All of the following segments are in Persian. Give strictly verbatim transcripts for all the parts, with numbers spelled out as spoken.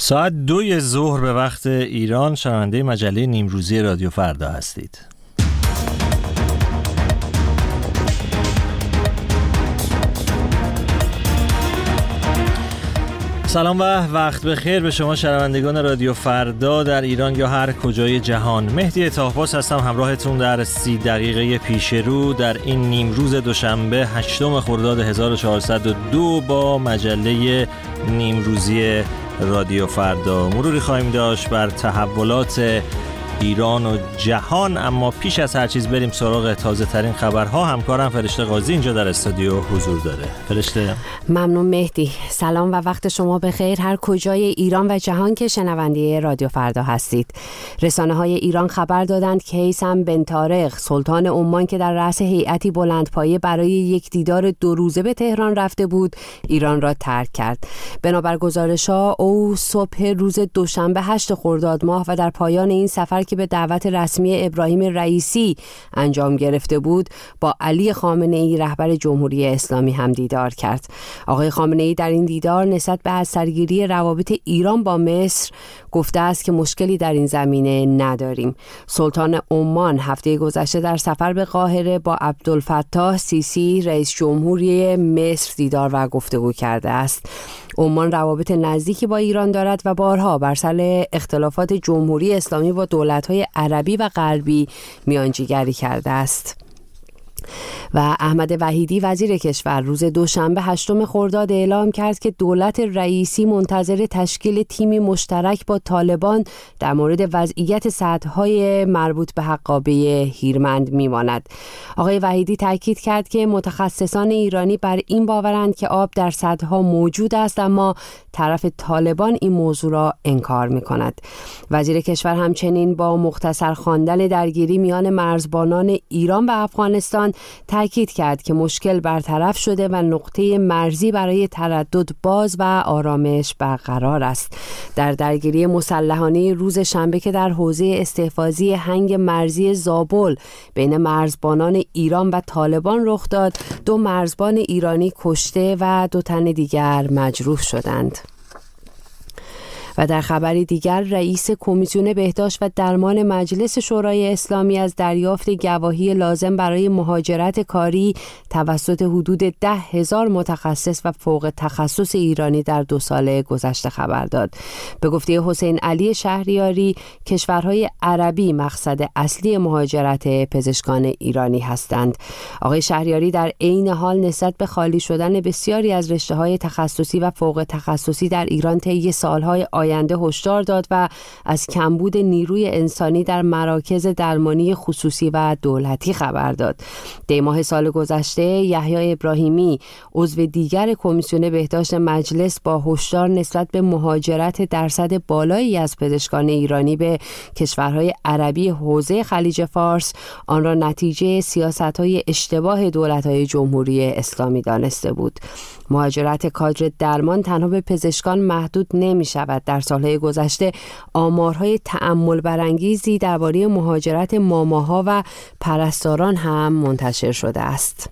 ساعت دوی ظهر به وقت ایران شنونده مجله نیمروزی رادیو فردا هستید. سلام و وقت بخیر به شما شنوندگان رادیو فردا در ایران یا هر کجای جهان. مهدی طاهباس هستم همراهتون در سی دقیقه پیش رو در این نیمروز دوشنبه هشتم خرداد هزار و چهارصد و دو با مجله نیمروزی رادیو فردا. مروری خواهیم داشت بر تحولات ایران و جهان، اما پیش از هر چیز بریم سراغ تازه ترین خبرها. همکارم فرشته قاضی اینجا در استودیو حضور داره. فرشته. ممنون مهدی. سلام و وقت شما بخیر هر کجای ایران و جهان که شنونده رادیو فردا هستید. رسانه های ایران خبر دادند که هیثم بن طارق سلطان عمان که در رأس هیئتی بلندپایه برای یک دیدار دو روزه به تهران رفته بود، ایران را ترک کرد. بنابر گزارش‌ها او صبح روز دوشنبه هشت خرداد ماه و در پایان این سفر که به دعوت رسمی ابراهیم رئیسی انجام گرفته بود، با علی خامنه‌ای رهبر جمهوری اسلامی هم دیدار کرد. آقای خامنه‌ای در این دیدار نسبت به از سرگیری روابط ایران با مصر گفته است که مشکلی در این زمینه نداریم. سلطان عمان هفته گذشته در سفر به قاهره با عبدالفتاح سیسی رئیس جمهوری مصر دیدار و گفتگو کرده است. عمان روابط نزدیکی با ایران دارد و بارها بر سر اختلافات جمهوری اسلامی با دولت‌های عربی و غربی میانجیگری کرده است. و احمد وحیدی وزیر کشور روز دوشنبه هشتم خرداد اعلام کرد که دولت رئیسی منتظر تشکیل تیمی مشترک با طالبان در مورد وضعیت سدهای مربوط به حقابه هیرمند میماند. آقای وحیدی تاکید کرد که متخصصان ایرانی بر این باورند که آب در سدها موجود است، اما طرف طالبان این موضوع را انکار میکند. وزیر کشور همچنین با مختصر خواندن درگیری میان مرزبانان ایران و افغانستان تاکید کرد که مشکل برطرف شده و نقطه مرزی برای تردد باز و آرامش برقرار است. در درگیری مسلحانه روز شنبه که در حوزه استحفاظی هنگ مرزی زابل بین مرزبانان ایران و طالبان رخ داد، دو مرزبان ایرانی کشته و دو تن دیگر مجروح شدند. و در خبری دیگر رئیس کمیسیون بهداشت و درمان مجلس شورای اسلامی از دریافت گواهی لازم برای مهاجرت کاری توسط حدود ده هزار متخصص و فوق تخصص ایرانی در دو سال گذشته خبر داد. به گفته حسین علی شهریاری، کشورهای عربی مقصد اصلی مهاجرت پزشکان ایرانی هستند. آقای شهریاری در عین حال نسبت به خالی شدن بسیاری از رشته‌های تخصصی و فوق تخصصی در ایران طی سالهای آینده هشدار داد و از کمبود نیروی انسانی در مراکز درمانی خصوصی و دولتی خبر داد. دی ماه سال گذشته یحیی ابراهیمی عضو دیگر کمیسیون بهداشت مجلس با هشدار نسبت به مهاجرت درصد بالایی از پزشکان ایرانی به کشورهای عربی حوزه خلیج فارس آن را نتیجه سیاست‌های اشتباه دولت‌های جمهوری اسلامی دانسته بود. مهاجرت کادر درمان تنها به پزشکان محدود نمی شود. در سالهای گذشته آمارهای تأمل برانگیزی درباره مهاجرت ماماها و پرستاران هم منتشر شده است.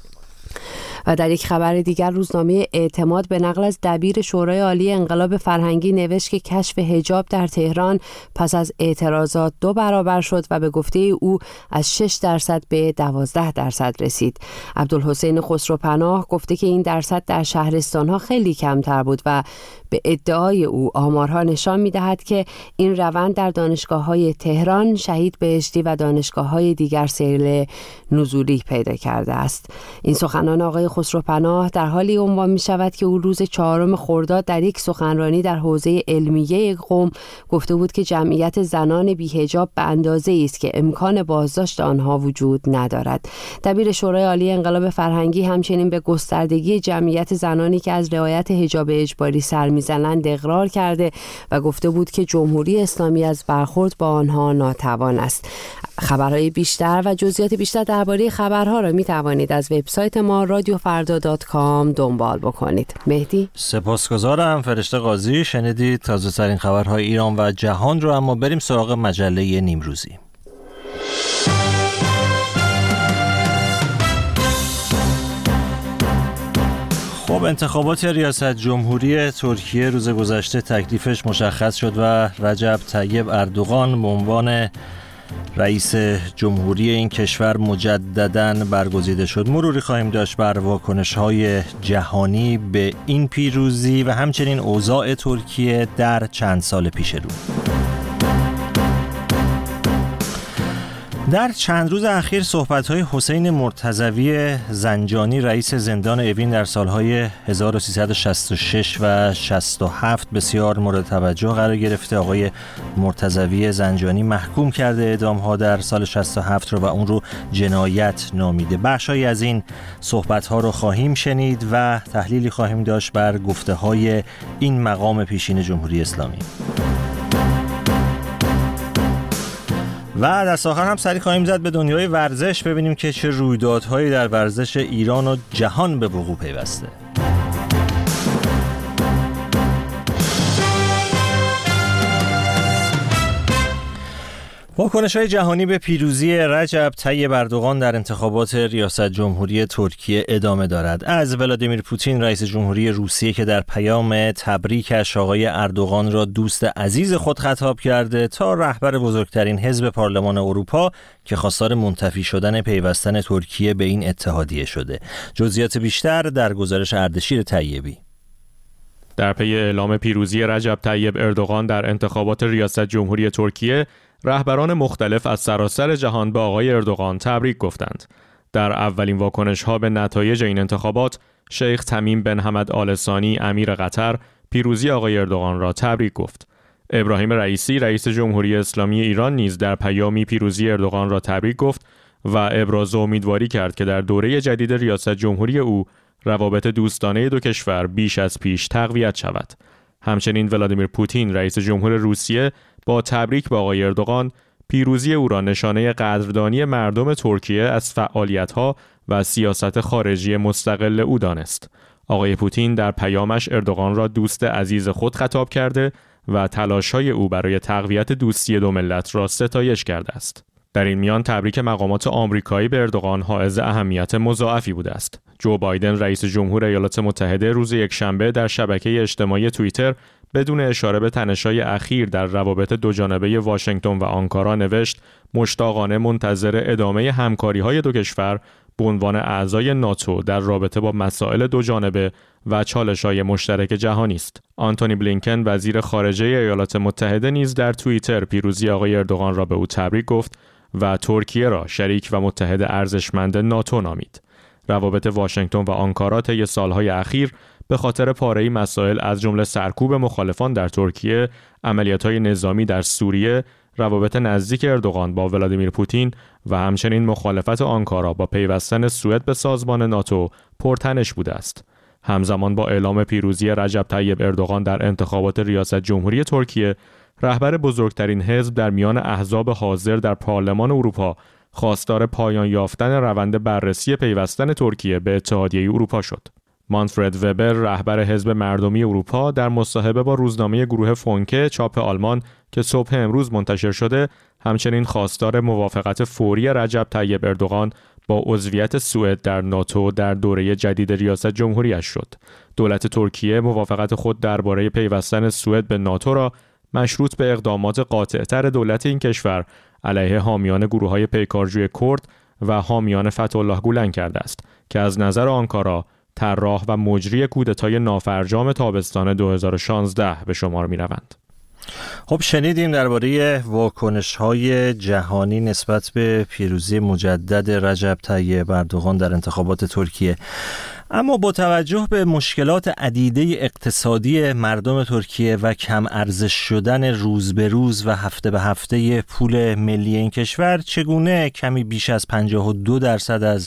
و در یک خبر دیگر روزنامه اعتماد به نقل از دبیر شورای عالی انقلاب فرهنگی نوشت که کشف حجاب در تهران پس از اعتراضات دو برابر شد و به گفته او از شش درصد به دوازده درصد رسید. عبدالحسین خسروپناه گفته که این درصد در شهرستانها خیلی کمتر بود و به ادعای او آمارها نشان می‌دهد که این روند در دانشگاه‌های تهران، شهید بهشتی و دانشگاه‌های دیگر سیل نزولی پیدا کرده است. این سخنان آقای خسروپناه در حالی عنوان می‌شود که او روز چهارم خرداد در یک سخنرانی در حوزه علمیه قم گفته بود که جمعیت زنان بی‌حجاب به اندازه‌ای است که امکان بازداشت آنها وجود ندارد. دبیر شورای عالی انقلاب فرهنگی همچنین به گستردگی جمعیت زنانی که از رعایت حجاب اجباری سر می‌زنند اقرار کرده و گفته بود که جمهوری اسلامی از برخورد با آنها ناتوان است. خبرهای بیشتر و جزئیات بیشتر درباره خبرها را می توانید از وبسایت ما رادیو فردا دات کام دنبال بکنید. مهدی سپاسگزارم. فرشته قاضی. شنیدید تازه ترین خبرهای ایران و جهان رو، اما بریم سراغ مجله نیمروزی. خب انتخابات ریاست جمهوری ترکیه روز گذشته تکلیفش مشخص شد و رجب طیب اردوغان به عنوان رئیس جمهوری این کشور مجدداً برگزیده شد. مروری خواهیم داشت بر واکنش‌های جهانی به این پیروزی و همچنین اوضاع ترکیه در چند سال پیش رو. در چند روز اخیر صحبت‌های حسین مرتضوی زنجانی رئیس زندان اوین در سالهای هزار و سیصد و شصت و شش و شصت و هفت بسیار مورد توجه قرار گرفته. آقای مرتضوی زنجانی محکوم کرده اعدام‌ها در سال شصت و هفت رو و اون رو جنایت نامیده. بخشی از این صحبت‌ها رو خواهیم شنید و تحلیلی خواهیم داشت بر گفته‌های این مقام پیشین جمهوری اسلامی. و دست آخر هم سری خواهیم زد به دنیای ورزش، ببینیم که چه رویدادهایی در ورزش ایران و جهان به وقوع پیوسته. واکنش‌های جهانی به پیروزی رجب طیب اردوغان در انتخابات ریاست جمهوری ترکیه ادامه دارد. از ولادیمیر پوتین رئیس جمهوری روسیه که در پیام تبریکش آقای اردوغان را دوست عزیز خود خطاب کرده تا رهبر بزرگترین حزب پارلمان اروپا که خواستار منتفی شدن پیوستن ترکیه به این اتحادیه شده. جزئیات بیشتر در گزارش اردشیر طیبی. در پی اعلام پیروزی رجب طیب اردوغان در انتخابات ریاست جمهوری ترکیه، رهبران مختلف از سراسر جهان به آقای اردوغان تبریک گفتند. در اولین واکنش‌ها به نتایج این انتخابات، شیخ تمیم بن حمد آل ثانی امیر قطر پیروزی آقای اردوغان را تبریک گفت. ابراهیم رئیسی رئیس جمهوری اسلامی ایران نیز در پیامی پیروزی اردوغان را تبریک گفت و ابراز امیدواری کرد که در دوره جدید ریاست جمهوری او روابط دوستانه دو کشور بیش از پیش تقویت شود. همچنین ولادیمیر پوتین رئیس جمهور روسیه با تبریک به آقای اردوغان پیروزی او را نشانه قدردانی مردم ترکیه از فعالیت‌ها و سیاست خارجی مستقل او دانست. آقای پوتین در پیامش اردوغان را دوست عزیز خود خطاب کرده و تلاش‌های او برای تقویت دوستی دو ملت را ستایش کرده است. در این میان تبریک مقامات آمریکایی به اردوغان حائز اهمیت مضاعفی بوده است. جو بایدن رئیس جمهور ایالات متحده روز یکشنبه در شبکه اجتماعی توییتر بدون اشاره به تنش‌های اخیر در روابط دوجانبه واشنگتن و آنکارا نوشت مشتاقانه منتظر ادامه همکاری‌های دو کشور به عنوان اعضای ناتو در رابطه با مسائل دوجانبه و چالش‌های مشترک جهانی است. آنتونی بلینکن وزیر خارجه ایالات متحده نیز در توییتر پیروزی آقای اردوغان را به او تبریک گفت و ترکیه را شریک و متحد ارزشمند ناتو نامید. روابط واشنگتن و آنکارا طی سالهای اخیر به خاطر پاره‌ای مسائل از جمله سرکوب مخالفان در ترکیه، عملیات‌های نظامی در سوریه، روابط نزدیک اردوغان با ولادیمیر پوتین و همچنین مخالفت آنکارا با پیوستن سوئد به سازمان ناتو پرتنش بوده است. همزمان با اعلام پیروزی رجب طیب اردوغان در انتخابات ریاست جمهوری ترکیه، رهبر بزرگترین حزب در میان احزاب حاضر در پارلمان اروپا خواستار پایان یافتن روند بررسی پیوستن ترکیه به اتحادیه اروپا شد. مانفرد وبر رهبر حزب مردمی اروپا در مصاحبه با روزنامه گروه فونکه چاپ آلمان که صبح امروز منتشر شده، همچنین خواستار موافقت فوری رجب طیب اردوغان با عضویت سوئد در ناتو در دوره جدید ریاست جمهوریش شد. دولت ترکیه موافقت خود درباره پیوستن سوئد به ناتو را مشروط به اقدامات قاطع‌تر دولت این کشور علیه حامیان گروه‌های پیکارجوی کرد و حامیان فتح‌الله گولن کرده است که از نظر آنکارا طراح و مجری کودتای نافرجام تابستان دو هزار و شانزده به شمار می‌روند. خب شنیدیم درباره واکنش‌های جهانی نسبت به پیروزی مجدد رجب طیب اردوغان در انتخابات ترکیه. اما با توجه به مشکلات عدیده اقتصادی مردم ترکیه و کم ارزش شدن روز به روز و هفته به هفته پول ملی این کشور، چگونه کمی بیش از پنجاه و دو درصد از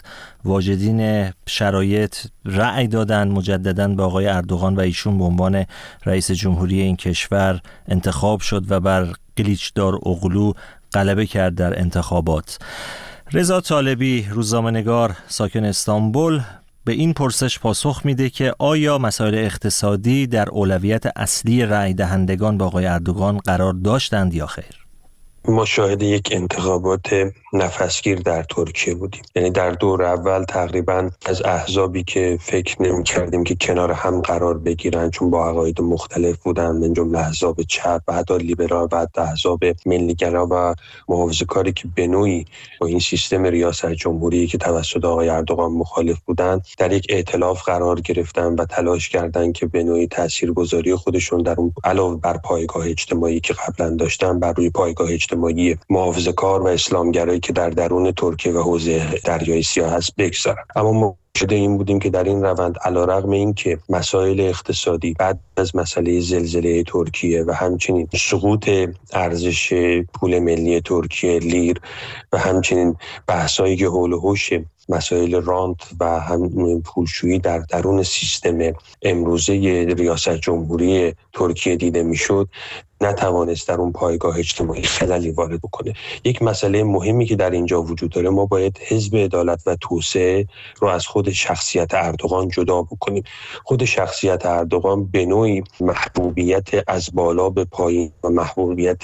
واجدین شرایط رأی دادن مجدداً به آقای اردوغان و ایشون به عنوان رئیس جمهوری این کشور انتخاب شد و بر قلیچدار اغلو غلبه کرد در انتخابات. رضا طالبی روزنامه‌نگار ساکن استانبول به این پرسش پاسخ میده که آیا مسائل اقتصادی در اولویت اصلی رأی دهندگان با آقای اردوغان قرار داشتند یا خیر؟ ما شاهد یک انتخابات نفسگیر در ترکیه بودیم. یعنی در دور اول تقریبا از احزابی که فکر نمی‌کردیم که کنار هم قرار بگیرن، چون با عقاید مختلف بودن، من جمله احزاب چپ، بعد لیبرال، بعد احزاب ملی‌گرا و محافظه‌کاری که به نوعی با این سیستم ریاست جمهوری که توسط آقای اردوغان مخالف بودن، در یک ائتلاف قرار گرفتن و تلاش کردن که به نوعی تاثیرگذاری خودشون در اون علاوه بر پایگاه اجتماعی که قبلا داشتن، بر روی پایگاه اجتماعی محافظه‌کار و اسلامگرایی که در درون ترکیه و حوزه دریای سیاه هست بگذارن. اما ما شده این بودیم که در این روند علیرغم این که مسائل اقتصادی بعد از مسئله زلزله ترکیه و همچنین سقوط ارزش پول ملی ترکیه لیر و همچنین بحثایی که حول و حوش مسائل رانت و هم پولشویی در درون سیستم امروزه ریاست جمهوری ترکیه دیده میشد، نتوانست در اون پایگاه اجتماعی خللی وارد بکنه. یک مسئله مهمی که در اینجا وجود داره، ما باید حزب عدالت و توسعه رو از خود شخصیت اردوغان جدا بکنیم. خود شخصیت اردوغان به نوعی محبوبیت از بالا به پایین و محبوبیت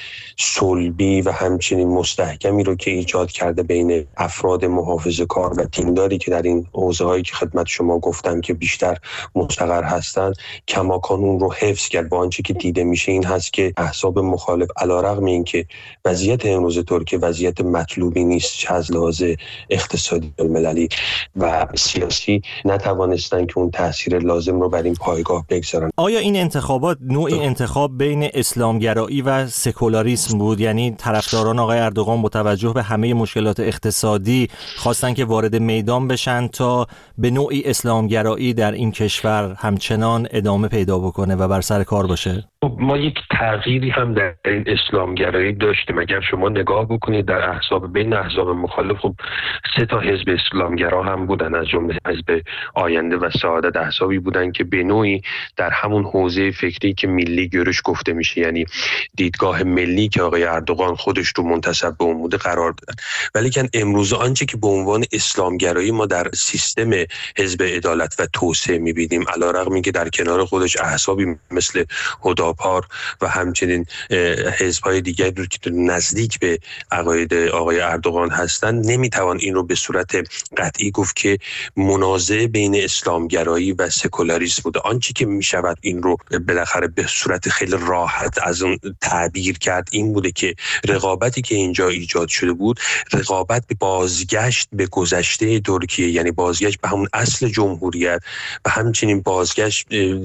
صلبی و همچنین مستحکمی رو که ایجاد کرده بین افراد محافظه‌کار و دینداری که در این حوزه‌هایی که خدمت شما گفتم که بیشتر مستقر هستند، کماکان اون رو حفظ کرد. با آنچه که دیده میشه این هست که احزاب مخالف علیرغم اینکه وضعیت امروز ترکیه وضعیت مطلوبی نیست، چه از لحاظ اقتصادی المللی و سیاسی، نتوانستن که اون تاثیر لازم رو بر این پایگاه بگذارن. آیا این انتخابات نوعی انتخاب بین اسلامگرایی و سکولاریسم بود؟ یعنی طرفداران آقای اردوغان با توجه به همه مشکلات اقتصادی خواستن که وارد میدان بشن تا به نوعی اسلامگرایی در این کشور همچنان ادامه پیدا بکنه و بر سر کار باشه؟ ما یک تغییری هم در این اسلامگرایی داشتیم. اگر شما نگاه بکنید در احزاب بین احزاب مخالف، خب سه تا حزب اسلامگرا هم بودن، از جمله حزب آینده و سعادت، احزابی بودن که به نوعی در همون حوزه فکری که ملی گرایش گفته میشه، یعنی دیدگاه ملی که آقای اردوغان خودش رو منتسب به اون بوده قرار دادن. ولی که امروز آنچه که به عنوان اسلامگرایی ما در سیستم حزب عدالت و توسعه میبینیم، علیرغم اینکه در کنار خودش احزابی مثل هداپار و همچنین حزب‌های دیگری رو که نزدیک به عقاید آقای اردوغان هستند، نمیتوان این رو به صورت قطعی گفت که منازعه بین اسلامگرایی و سکولاریسم بوده. آنچه که میشود این رو بالاخره به صورت خیلی راحت از اون تعبیر کرد این بوده که رقابتی که اینجا ایجاد شده بود، رقابت به بازگشت به گذشته ترکیه، یعنی بازگشت به همون اصل جمهوریت و همچنین بازگشت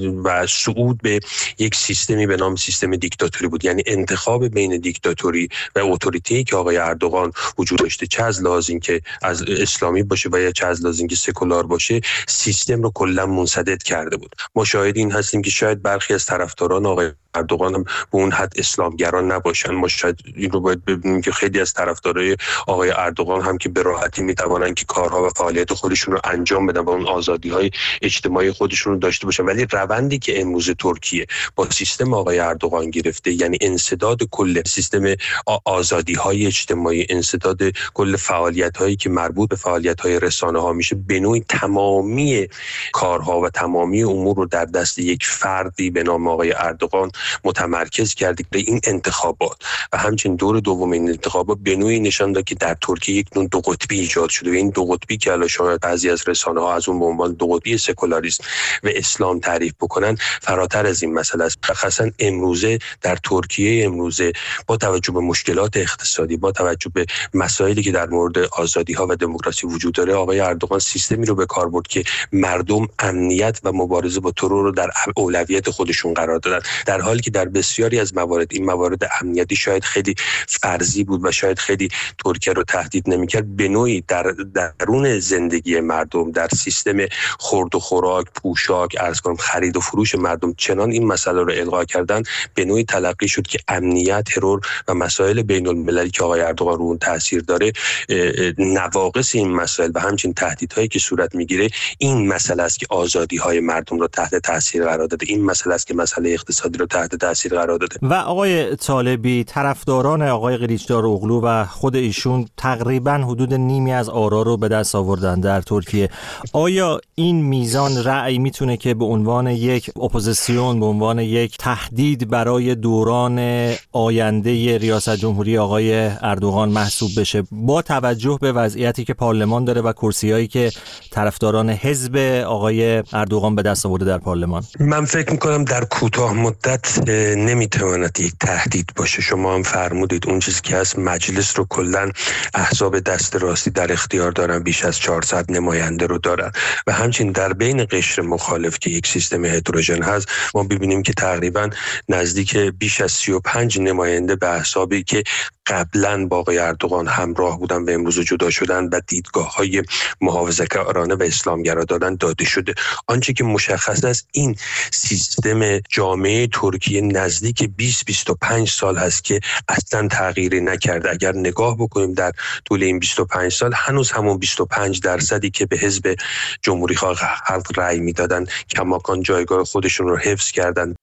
و صعود به یک سیستمی به نام سیستم دیکتاتوری بود. یعنی انتخاب بین دیکتاتوری و اتوریتی که آقای اردوغان وجود داشته، چه از لحاظ اینکه از اسلامی باشه و یا چه از لحاظ اینکه سکولار باشه، سیستم رو کلا منسدد کرده بود. ما شاهد این هستیم که شاید برخی از طرفداران آقای اردوغان هم به اون حد اسلامگران نباشن. ما شاید این رو باید ببینیم که خیلی از طرفدارای آقای اردوغان هم که به راحتی میتوانن که کارها و فعالیت خودشون رو انجام بدن و اون آزادی‌های اجتماعی خودشون رو داشته باشن، ولی روندی که امروز ترکیه با سیستم آقای اردوغان گرفته، یعنی انسداد کل سیستم آزادی‌های اجتماعی، انسداد کل فعالیت‌هایی که مربوط به فعالیت‌های رسانه‌ها میشه، به نوعی تمامی کارها و تمامی امور رو در دست یک فردی به نام آقای اردوغان متمرکز کرده. این انتخابات و همچنین دور دوم این انتخابات به نوعی نشان داد که در ترکیه یک نوع دو قطبی ایجاد شده و این دو قطبی که الان شاید بعضی از رسانه‌ها از اون به عنوان دو قطبی سکولاریسم و اسلام تعریف بکنن، فراتر از این مسئله است. خاصا امروزه در ترکیه امروزه با توجه به مشکلات اقتصادی، با توجه به مسائلی که در مورد آزادی‌ها و دموکراسی وجود داره، آقای اردوغان سیستمی رو به کار برد که مردم امنیت و مبارزه با ترور رو در اولویت خودشون قرار دادن، در حالی که در بسیاری از موارد این موارد امنیتی شاید خیلی فرضی بود و شاید خیلی ترکیه رو تهدید نمی‌کرد. به نوعی در درون زندگی مردم، در سیستم خورد و خوراک، پوشاک، ارز کنم خرید و فروش مردم چنان این مسئله رو القا کردن، به نوعی تلقی شد که امنیت، ترور و مسائل بین المللی که آقای اردوغان رو اون تاثیر داره، نواقص این مسائل و همچنین تهدیدهایی که صورت میگیره، این مسئله است که آزادی‌های مردم رو تحت تاثیر قرار داده. این مسئله است که مسئله اقتصادی رو تحت تاثیر قرار داده. و آقای طالبی، طرفداران آقای قلیچداروغلو و خود ایشون تقریبا حدود نیمی از آرا رو به دست آوردن در ترکیه. آیا این میزان رأی میتونه که به عنوان یک اپوزیسیون، به عنوان یک تهدید برای دوران آینده ریاست جمهوری آقای اردوغان محسوب بشه، با توجه به وضعیتی که پارلمان داره و کرسیایی که طرفداران حزب آقای اردوغان به دست آورده در پارلمان؟ من فکر میکنم در کوتاه مدت نمیتواند یک تهدید باشه. شما هم فرمودید اون چیزی که از مجلس رو کلا احزاب دست راستی در اختیار دارن، بیش از چهارصد نماینده رو دارن و همچنین در بین قشر مخالف که یک سیستم هتروژن هست ما ببینیم که تقریبا نزدیک بیش از سی و پنج نماینده به احزابی که قبلا با آقای اردوغان همراه بودن و امروز جدا شدن و دیدگاه‌های محافظه‌کارانه و اسلامگرا دادن داده شده. آنچه که مشخص است این سیستم جامعه ترکیه نزدیک بیست بیست و پنج سال هست که اصلا تغییری نکرده. اگر نگاه بکنیم در طول این بیست و پنج سال هنوز همون بیست و پنج درصدی که به حزب جمهوری خواه خلق رأی میدادن کماکان جایگاه خودشون رو حفظ کردن.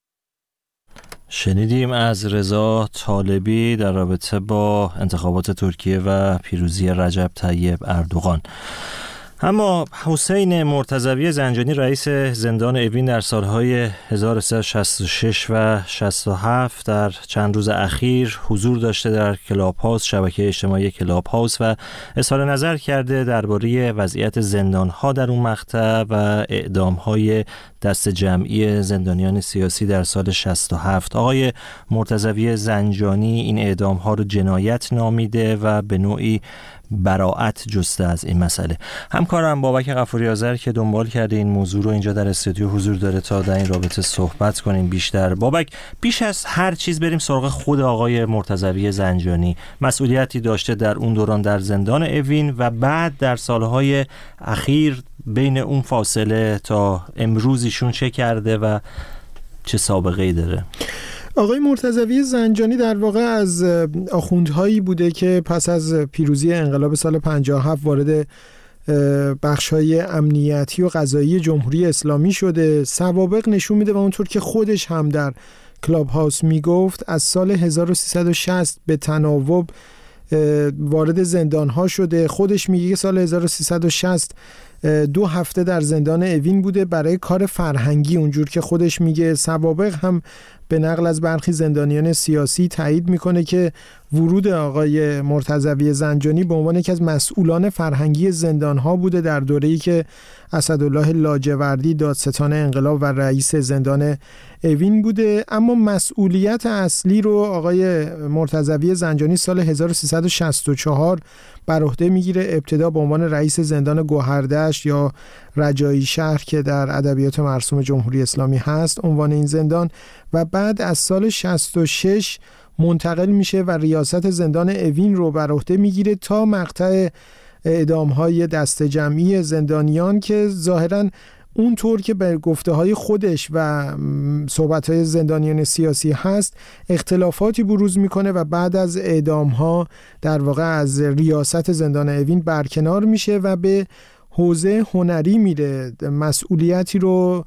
شنیدیم از رضا طالبی در رابطه با انتخابات ترکیه و پیروزی رجب طیب اردوغان. اما حسین مرتضوی زنجانی رئیس زندان اوین در سالهای هزار و سیصد و شصت و شش و شصت و هفت در چند روز اخیر حضور داشته در کلاب هاوس، شبکه اجتماعی کلاب هاوس، و اظهار نظر کرده درباره وضعیت زندان‌ها در اون مقطع و اعدام‌های دست جمعی زندانیان سیاسی در سال شصت و هفت. آقای مرتضوی زنجانی این اعدام‌ها رو جنایت نامیده و به نوعی براءت جسته از این مسئله. همکارم بابک غفوری آذر که دنبال کرده این موضوع رو اینجا در استودیو حضور داره تا در این رابطه صحبت کنیم بیشتر. بابک، بیش از هر چیز بریم سراغ خود آقای مرتضوی زنجانی. مسئولیتی داشته در اون دوران در زندان اوین و بعد در سالهای اخیر بین اون فاصله تا امروز ایشون چه کرده و چه سابقه‌ای داره؟ آقای مرتضوی زنجانی در واقع از آخوندهایی بوده که پس از پیروزی انقلاب سال پنجاه و هفت وارد بخش‌های امنیتی و قضایی جمهوری اسلامی شده. سوابق نشون میده و اونطور که خودش هم در کلاب هاوس میگفت از سال هزار و سیصد و شصت به تناوب وارد زندان‌ها شده. خودش میگه که سال هزار و سیصد و شصت دو هفته در زندان اوین بوده برای کار فرهنگی، اونجور که خودش میگه. سوابق هم به نقل از برخی زندانیان سیاسی تایید میکنه که ورود آقای مرتضوی زنجانی به عنوان یکی از مسئولان فرهنگی زندانها بوده در دوره‌ای که اسدالله لاجوردی دادستان انقلاب و رئیس زندان اوین بوده. اما مسئولیت اصلی رو آقای مرتضوی زنجانی سال هزار و سیصد و شصت و چهار بر عهده میگیره، ابتدا به عنوان رئیس زندان گوهردشت یا رجایی شهر که در ادبیات مرسوم جمهوری اسلامی هست عنوان این زندان، و بعد از سال شصت و شش منتقل میشه و ریاست زندان اوین رو بر عهده میگیره تا مقطع اعدام‌های دست جمعی زندانیان که ظاهراً اونطور که به گفته‌های خودش و صحبت‌های زندانیان سیاسی هست اختلافاتی بروز میکنه و بعد از اعدام‌ها در واقع از ریاست زندان اوین برکنار میشه و به حوزه هنری میره. مسئولیتی رو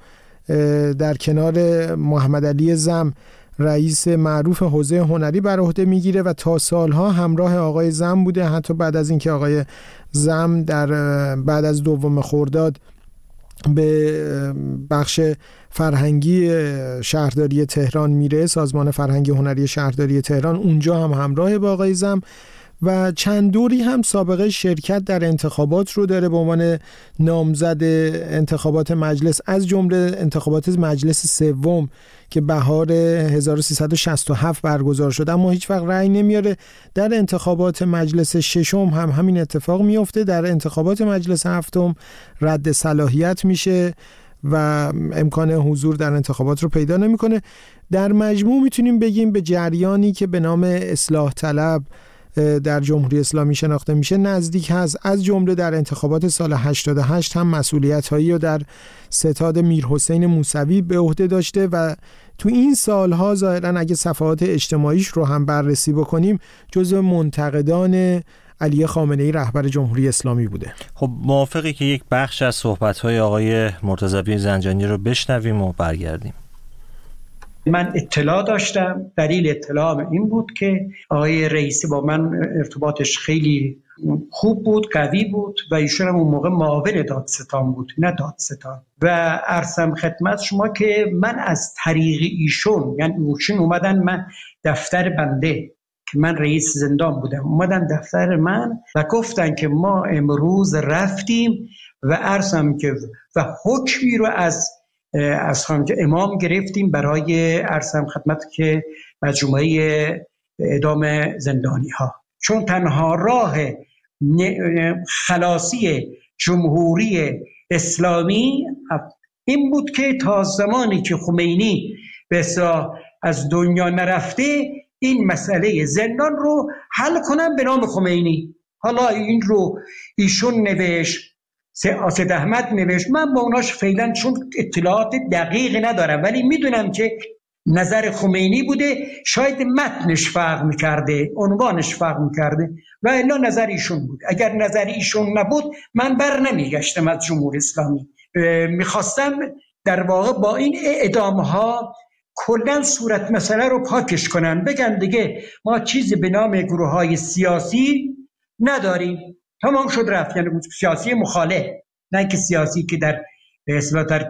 در کنار محمد علی زم رئیس معروف حوزه هنری بر عهده میگیره و تا سالها همراه آقای زم بوده. حتی بعد از اینکه آقای زم در بعد از دوم خرداد به بخش فرهنگی شهرداری تهران میره، سازمان فرهنگی هنری شهرداری تهران، اونجا هم همراه با آقای زم و چند دوری هم سابقه شرکت در انتخابات رو داره به عنوان نامزد انتخابات مجلس، از جمله انتخابات مجلس سوم که بهار هزار و سیصد و شصت و هفت برگزار شد، اما هیچ وقت رأی نمیاره. در انتخابات مجلس ششم هم همین اتفاق میفته. در انتخابات مجلس هفتم رد صلاحیت میشه و امکان حضور در انتخابات رو پیدا نمیکنه. در مجموع میتونیم بگیم به جریانی که به نام اصلاح طلب در جمهوری اسلامی شناخته میشه نزدیک هست. از جمله در انتخابات سال هشتاد و هشت هم مسئولیت‌هایی رو در ستاد میرحسین موسوی به عهده داشته و تو این سالها ظاهراً اگه صفحات اجتماعیش رو هم بررسی بکنیم جزو منتقدان علی خامنه‌ای رهبر جمهوری اسلامی بوده. خب موافقی که یک بخش از صحبت‌های آقای مرتضوی زنجانی رو بشنویم و برگردیم؟ من اطلاع داشتم، دلیل اطلاعم این بود که آقای رئیسی با من ارتباطش خیلی خوب بود، قوی بود و ایشون هم اون موقع معاون دادستان بود نه دادستان. و عرضم خدمت شما که من از طریق ایشون، یعنی ایشون اومدن من دفتر بنده که من رئیس زندان بودم، اومدن دفتر من و گفتن که ما امروز رفتیم و عرضم که و حکمی رو از از خانم امام گرفتیم برای عرضم خدمت که مجموعه اعدام زندانی ها، چون تنها راه خلاصی جمهوری اسلامی این بود که تا زمانی که خمینی به اصطلاح از دنیا نرفته این مسئله زندان رو حل کنن به نام خمینی. حالا این رو ایشون نوشت، اسد احمد نوشت، من با اوناش فعلا چون اطلاعات دقیق ندارم ولی میدونم که نظر خمینی بوده، شاید متنش فرق میکرده، عنوانش فرق میکرده و الا نظر ایشون بود. اگر نظر ایشون نبود من بر نمیگشتم از جمهوری اسلامی. میخواستم در واقع با این اعدامها کلا صورت مسئله رو پاکش کنن، بگن دیگه ما چیزی به نام گروه های سیاسی نداریم، تمام شد رفت. یعنی سیاسی مخالف، نه که سیاسی که در به اصطلاح در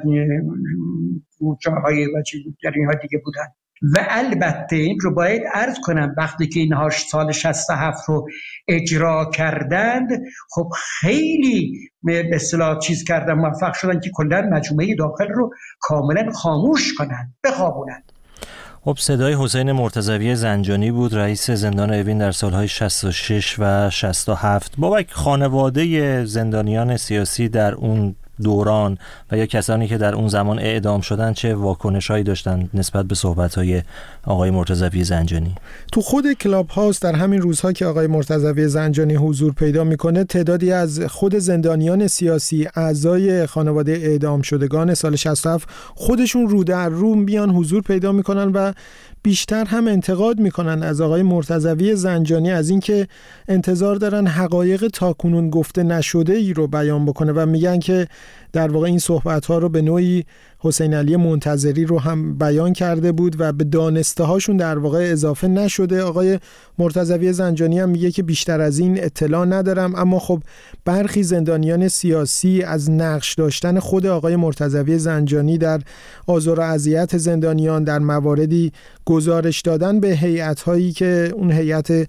جاهای و اینها دیگه بودن. و البته این رو باید عرض کنم وقتی که اینها سال شصت و هفت رو اجرا کردند، خب خیلی به اصطلاح چیز کردن، موفق شدن که کلا مجموعه داخل رو کاملا خاموش کنن، بخوابونن. خب صدای حسین مرتضوی زنجانی بود، رئیس زندان اوین در سالهای شصت و شش و شصت و هفت. بابک، خانواده زندانیان سیاسی در اون دوران و یا کسانی که در اون زمان اعدام شدن چه واکنش‌هایی داشتن نسبت به صحبت‌های آقای مرتضوی زنجانی؟ تو خود کلاب هاوس در همین روزها که آقای مرتضوی زنجانی حضور پیدا میکنه، تعدادی از خود زندانیان سیاسی، اعضای خانواده اعدام شدگان سال شصت و هفت خودشون رو در رو میان حضور پیدا میکنن و بیشتر هم انتقاد میکنن از آقای مرتضوی زنجانی از اینکه انتظار دارن حقایق تاکنون گفته نشده ای رو بیان بکنه و میگن که در واقع این صحبت ها رو به نوعی حسین علی منتظری رو هم بیان کرده بود و به دانسته هاشون در واقع اضافه نشده. آقای مرتضوی زنجانی هم میگه که بیشتر از این اطلاع ندارم، اما خب برخی زندانیان سیاسی از نقش داشتن خود آقای مرتضوی زنجانی در آزار و اذیت زندانیان در مواردی گزارش دادن به هیئت‌هایی که اون هیئت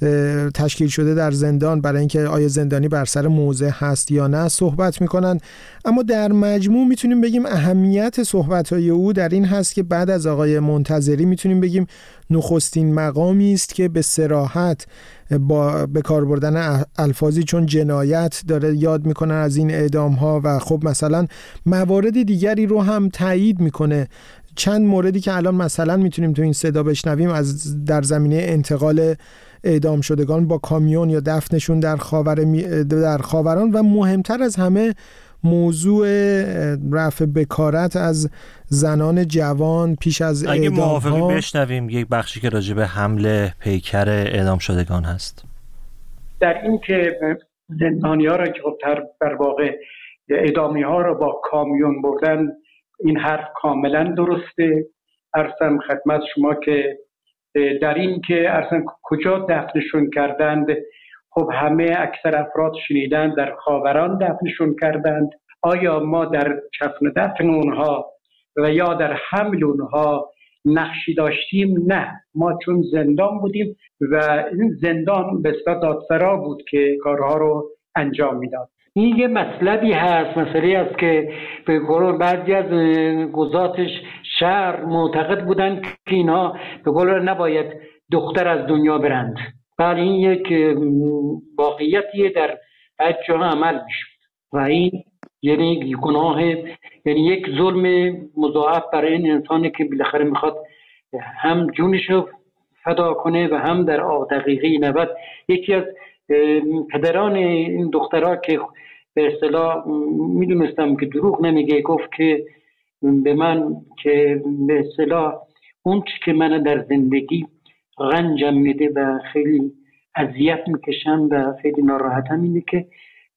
تشکیل شده در زندان برای اینکه آیا زندانی بر سر موضع هست یا نه صحبت میکنن. اما در مجموع میتونیم بگیم اهمیت صحبت‌های او در این هست که بعد از آقای منتظری میتونیم بگیم نخستین مقامی است که به صراحت با به کار بردن الفاظی چون جنایت داره یاد میکنن از این اعدام‌ها و خب مثلا موارد دیگری رو هم تایید میکنه. چند موردی که الان مثلا میتونیم تو این صدا بشنویم از در زمینه انتقال اعدام شدگان با کامیون یا دفنشون در خاور در خاوران و مهمتر از همه موضوع رفع بکارت از زنان جوان پیش از اعدام. اگه موافقی بشنویم یک بخشی که راجع به حمله پیکر اعدام شدگان هست. در این که زندانی‌ها را که در واقع اعدامی‌ها را با کامیون بردن، این حرف کاملا درسته. عرضم خدمت شما که در این که عرضم کجا دفنشون کردند، خب همه اکثر افراد شنیدن در خاوران دفنشون کردند. آیا ما در کفن دفن اونها و یا در حمل اونها نقشی داشتیم؟ نه، ما چون زندان بودیم و این زندان به اصطلاح دادسرا بود که کارها رو انجام میداد. این یه مطلبی هست، مسئله است که به قول بعضی از قضاتش شهر معتقد بودن که اینا به قول نباید دختر از دنیا برند. بله، این یک واقعیتیه در بعضی جاها عمل میشه و این یعنی گناه، یعنی یک ظلم مضاعف برای این انسانی که بالاخره میخواد هم جونشو فدا کنه و هم در دقیقه نود یکی از پدران این دخترها که به اصطلاح میدونستم که دروغ نمیگه، گفت که به من که به اصطلاح اون چی که من در زندگی رنجم میده و خیلی اذیت میکشم و خیلی ناراحتم اینه که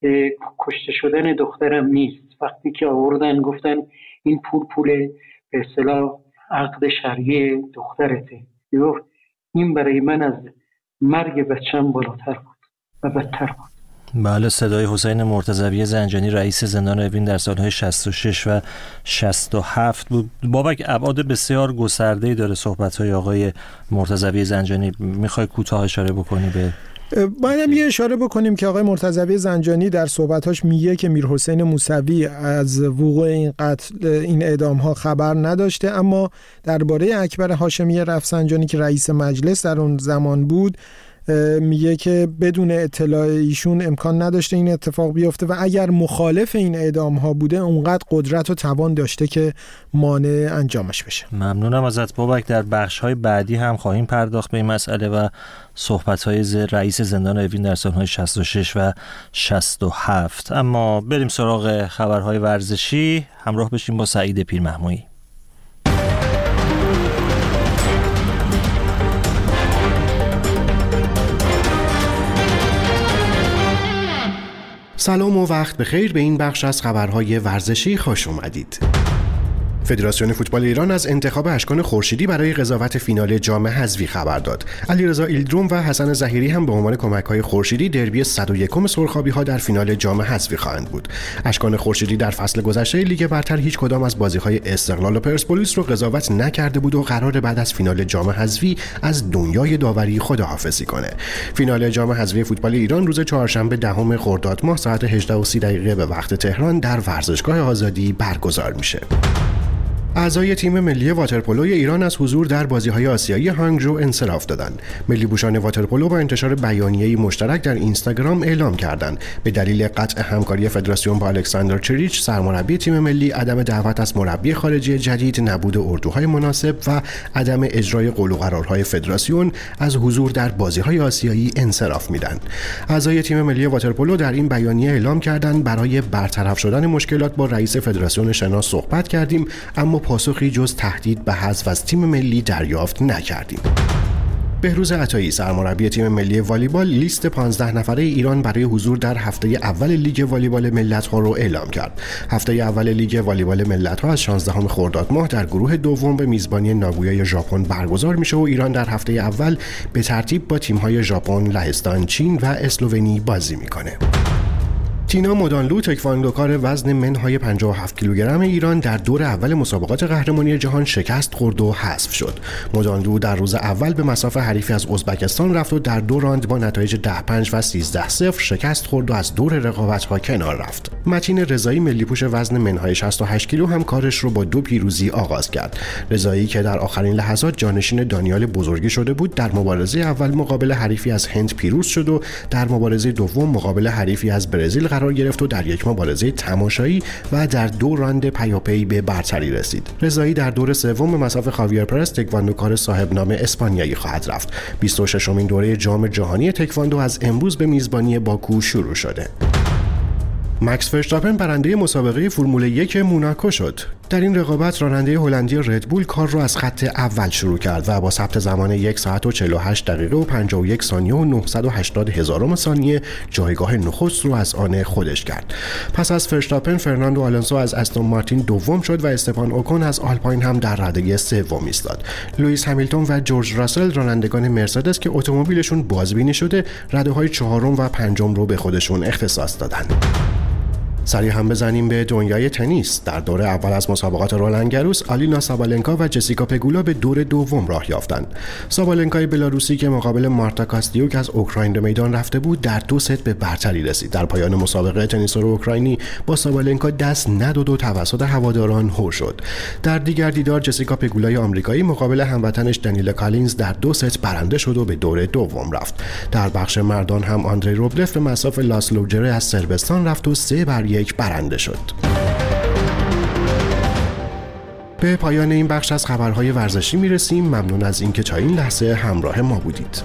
کشته شدن دخترم نیست. وقتی که آوردن گفتن این پول پول به اصطلاح عقد شرعی دخترته، گفت این برای من از مرگ بچم بالاتر بود. و بدتر بود. بله، صدای حسین مرتضوی زنجانی رئیس زندان اوین در سالهای شصت و شش و شصت و هفت بود. بابک، ابعاد بسیار گسترده‌ای داره صحبت‌های آقای مرتضوی زنجانی. میخوای کوتاه اشاره بکنی به؟ باید هم یه اشاره بکنیم که آقای مرتضوی زنجانی در صحبتاش میگه که میرحسین موسوی از وقوع این قتل این اعدام‌ها خبر نداشته، اما درباره اکبر هاشمی رفسنجانی که رئیس مجلس در اون زمان بود میگه که بدون اطلاع ایشون امکان نداشته این اتفاق بیفته و اگر مخالف این اعدام ها بوده اونقدر قدرت و توان داشته که مانع انجامش بشه. ممنونم ازت بابک. در بخش های بعدی هم خواهیم پرداخت به این مسئله و صحبت های رئیس زندان اوین در سالهای شصت و شش و شصت و هفت. اما بریم سراغ خبرهای ورزشی. همراه بشیم با سعید پیرمحمودی. سلام و وقت بخیر، به این بخش از خبرهای ورزشی خوش اومدید. فدراسیون فوتبال ایران از انتخاب اشکان خورشیدی برای قضاوت فینال جام حذفی خبر داد. علیرضا ایلدروم و حسن ظهیری هم به عنوان کمک‌های خورشیدی دربی صد و یکم سرخابی‌ها در فینال جام حذفی خواهند بود. اشکان خورشیدی در فصل گذشته لیگ برتر هیچ کدام از بازی‌های استقلال و پرسپولیس رو قضاوت نکرده بود و قرار بعد از فینال جام حذفی از دنیای داوری خداحافظی کنه. فینال جام حذفی فوتبال ایران روز چهارشنبه دهم خرداد ماه ساعت هجده و سی دقیقه به وقت تهران در ورزشگاه آزادی برگزار میشه. اعضای تیم ملی واترپولوی ایران از حضور در بازی‌های آسیایی هانگژو انصراف دادند. ملی پوشان واترپولو با انتشار بیانیه‌ای مشترک در اینستاگرام اعلام کردند به دلیل قطع همکاری فدراسیون با الکساندر چریچ سرمربی تیم ملی، عدم دعوت از مربی خارجی جدید، نبود اردوهای مناسب و عدم اجرای قول و قرارهای فدراسیون از حضور در بازی‌های آسیایی انصراف میدن. اعضای تیم ملی واترپولو در این بیانیه اعلام کردند برای برطرف شدن مشکلات با رئیس فدراسیون شنا صحبت کردیم، اما پاسخی جز تهدید به حذف از تیم ملی دریافت نکردیم. بهروز عطایی سرمربی تیم ملی والیبال لیست پانزده نفره ایران برای حضور در هفته اول لیگ والیبال ملت‌ها رو اعلام کرد. هفته اول لیگ والیبال ملت‌ها از شانزدهم خرداد ماه در گروه دوم به میزبانی ناگویا ژاپن برگزار میشه و ایران در هفته اول به ترتیب با تیم‌های ژاپن، لهستان، چین و اسلوونی بازی میکنه. تینا مودانلو تکواندوکار وزن منهای پنجاه و هفت کیلوگرم ایران در دور اول مسابقات قهرمانی جهان شکست خورد و حذف شد. مودانلو در روز اول به مصاف حریفی از ازبکستان رفت و در دو راند با نتایج ده پنج و سیزده صفر شکست خورد و از دور رقابت‌ها کنار رفت. متین رضایی ملی‌پوش وزن منهای شصت و هشت کیلو هم کارش رو با دو پیروزی آغاز کرد. رضایی که در آخرین لحظات جانشین دانیال بزرگی شده بود، در مبارزه اول مقابل حریفی از هند پیروز شد و در مبارزه دوم مقابل حریفی از برزیل قرار گرفت و در یک مبارزه تماشایی و در دو راند پیاپی به برتری رسید. رضایی در دور سوم به مصاف خاویر پرس تکواندوکار صاحب نام اسپانیایی خواهد رفت. بیست و ششمین دوره جام جهانی تکواندو از امروز به میزبانی باکو شروع شده. مکس فرشتاپن برنده مسابقه فرمول یک موناکو شد. در این رقابت راننده هلندی ردبول کار را از خط اول شروع کرد و با ثبت زمان یک ساعت و چهل و هشت دقیقه و پنجاه و یک ثانیه و نهصد و هشتاد هزارم ثانیه جایگاه نخست رو از آن خودش کرد. پس از فرشتاپن فرناندو آلونسو از استون مارتین دوم شد و استفان اوکون از آلپاین هم در رده سوم ایستاد. لوئیس همیلتون و جورج راسل رانندگان مرسدس که اتومبیلشون بازبینی شده رده‌های چهارم و پنجم رو به خودشون اختصاص دادند. سریع هم بزنیم به دنیای تنیس. در دور اول از مسابقات رولند گاروس آلینا سابالنکا و جسیکا پگولا به دور دوم راه یافتند. سابالنکای بلاروسی که مقابل مارتا کاستیوک از اوکراین به میدان رفته بود در دو ست به برتری رسید. در پایان مسابقه تنیسور اوکراینی با سابالنکا دست نداد و توسط هواداران هو شد. در دیگر دیدار جسیکا پگولای آمریکایی مقابل هموطنش دنیل کالینز در دو ست برنده شد و به دور دوم رفت. در بخش مردان هم آندری روبلف به مصاف لاسلو جره از صربستان رفت و سه بر یک برنده شد. به پایان این بخش از خبرهای ورزشی میرسیم. ممنون از اینکه تا این لحظه همراه ما بودید.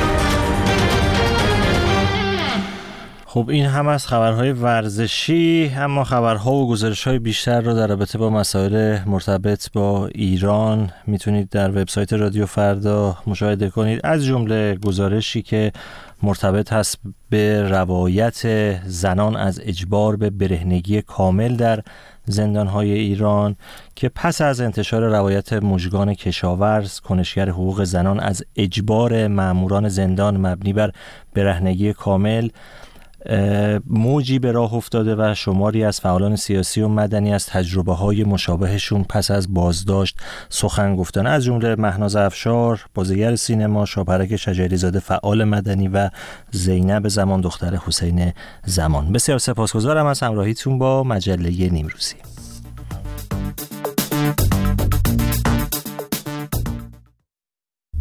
خب این هم از خبرهای ورزشی، اما خبرها و گزارش‌های بیشتر رو در رابطه با مسائل مرتبط با ایران میتونید در وبسایت رادیو فردا مشاهده کنید، از جمله گزارشی که مرتبط هست به روایت زنان از اجبار به برهنگی کامل در زندانهای ایران که پس از انتشار روایت مژگان کشاورز، کنشگر حقوق زنان، از اجبار ماموران زندان مبنی بر برهنگی کامل، موجی به راه افتاده و شماری از فعالان سیاسی و مدنی از تجربه‌های مشابهشون پس از بازداشت سخن گفتن، از جمله مهناز افشار، بازیگر سینما، شاپرک شجری‌زاده، فعال مدنی، و زینب زمان، دختر حسین زمان. بسیار سپاسگزارم از همراهیتون با مجله نیمروزی.